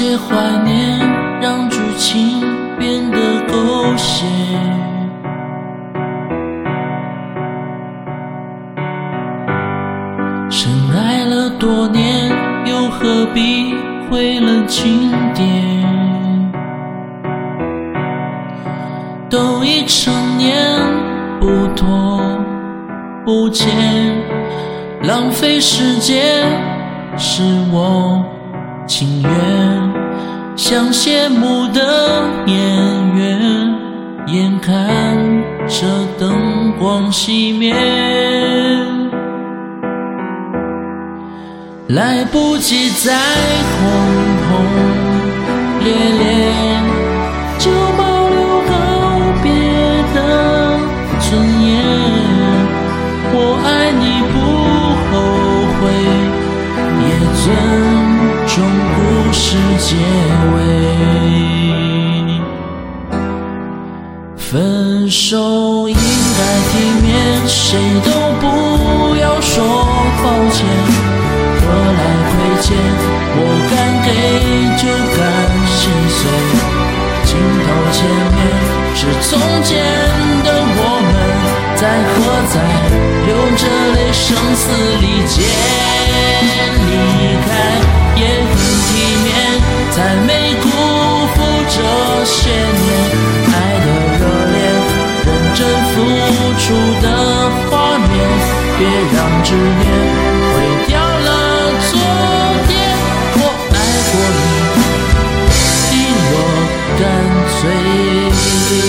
些怀念让剧情变得狗血，深爱了多年，又何必毁了经典？都已成年，不拖不欠，浪费时间是我情愿。像谢幕的演员，眼看着灯光熄灭，来不及再轰轰烈烈，就保留告别的尊严。我爱你不后悔，也尊重故事结尾。分手应该体面，谁都不要说抱歉。何来亏欠？我敢给就敢心碎。镜头前面是从前的我们，在何在流着泪声嘶力竭。离开也很体面，才没辜负这些年爱的热烈，认真付出的画面。别让执念毁掉了昨天，我爱过你，理若干脆。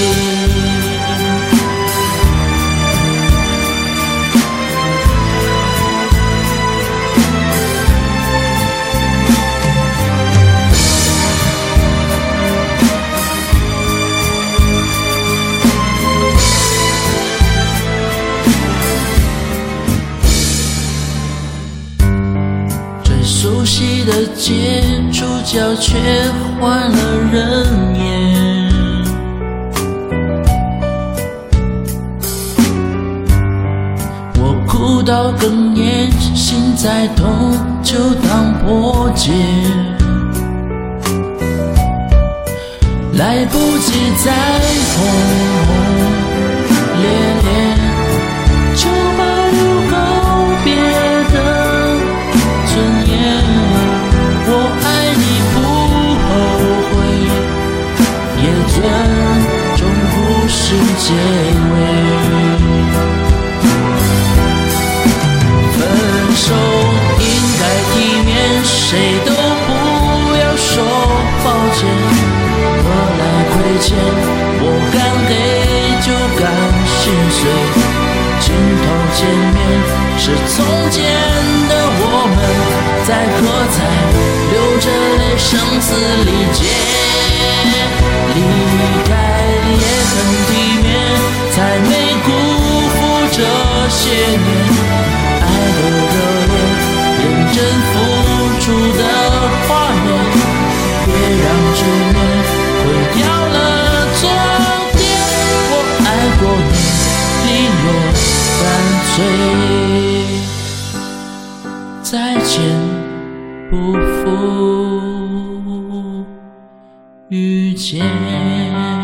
熟悉的街，主角却换了人演。我哭到哽咽，心再痛就当破解。来不及再轰轰烈烈，就保留告别的尊严。我爱你不后悔，也尊重故事结尾。分手应该体面，谁都不要说抱歉。何来亏欠？我敢给就敢心碎。镜头前面是从前的我们，在何在流着泪声嘶力竭。离开也很体面，才没辜负这些年爱的热烈，认真付出的画面。别让执念毁掉了昨天，我爱过你，理若干脆。再见不负遇见。